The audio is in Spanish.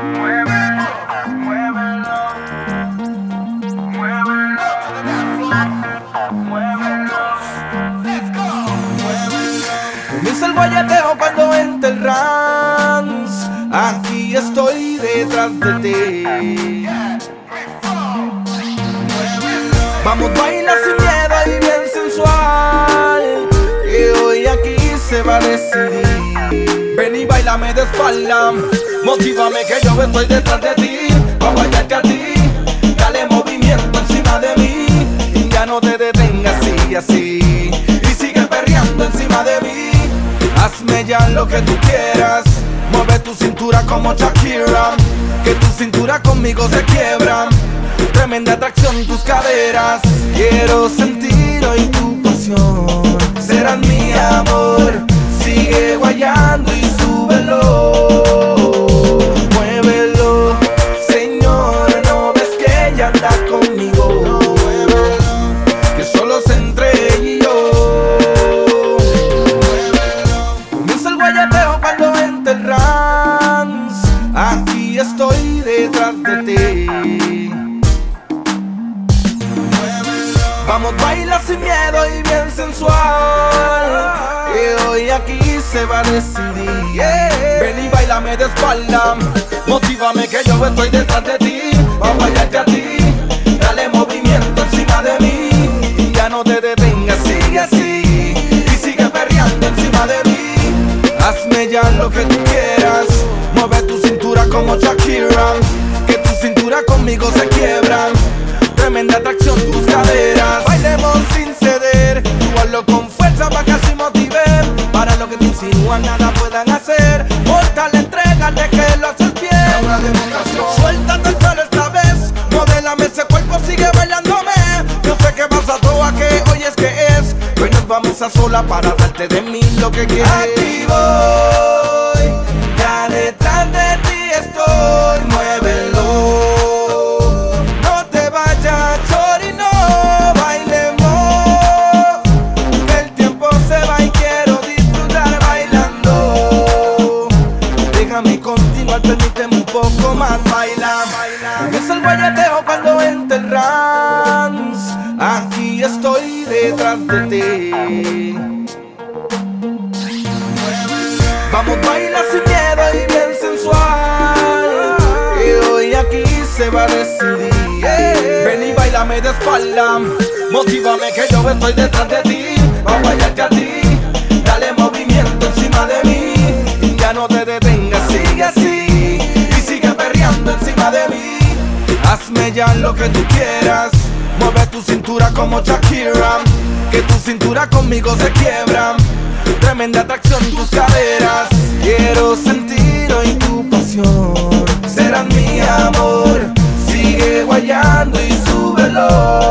Comienza el guayeteo cuando entra el rance. Aquí estoy detrás de ti. Vamos, baila sin miedo y bien sensual, que hoy aquí se va a decidir. Ven y bailame de espalda, motívame que yo estoy detrás de ti. Pa' bailarte a ti, dale movimiento encima de mí. Y ya no te detengas, sigue así y sigue perreando encima de mí. Hazme ya lo que tú quieras, mueve tu cintura como Shakira, que tu cintura conmigo se quiebra. Tremenda atracción tus caderas, quiero sentir hoy tu pasión. Serás mi amor, sigue guayando y súbelo. Muévelo, señor, no ves que ella anda conmigo. Que solo es entre ella y yo. Comienza el guayateo cuando entra el rance. Aquí estoy detrás de ti. Vamos, baila sin miedo y bien sensual, que hoy aquí se va a decidir. Ven y bailame de espalda, motívame que yo estoy detrás de ti. Pa' bailarte a ti, dale movimiento encima de mí. Y ya no te detengas, sigue así y sigue perreando encima de mí. Hazme ya lo que tú quieras, mueve tu cintura como Shakira, que tu cintura conmigo se quiebra. Tremenda atracción tus caderas, bailemos sin ceder. Tú hazlo con fuerza pa' que así motive. Para lo que te insinúan nada puedan hacer. Mortal, entrégate que lo haces bien. Una demostración, suéltate el suelo esta vez. Modélame ese cuerpo, sigue bailándome. Yo sé que vas a toa, que hoy es que es. Hoy nos vamos a sola para darte de mí lo que quieres. Aquí voy, ya detrás de ti estoy. Muévelo. Permíteme un poco más, baila. Comienza el guayateo cuando entra el rance. Aquí estoy detrás de ti. Vamos, baila sin miedo y bien sensual, que hoy aquí se va a decidir. Ven y bailame de espalda, motívame que yo estoy detrás de ti. Pa' bailarte a ti, dale movimiento encima de mí. Y ya no te detengas, sigue así encima de mí. Hazme ya lo que tú quieras, mueve tu cintura como Shakira, que tu cintura conmigo se quiebra. Tremenda atracción tus caderas, quiero sentir hoy tu pasión. Serás mi amor, sigue guayando y súbelo.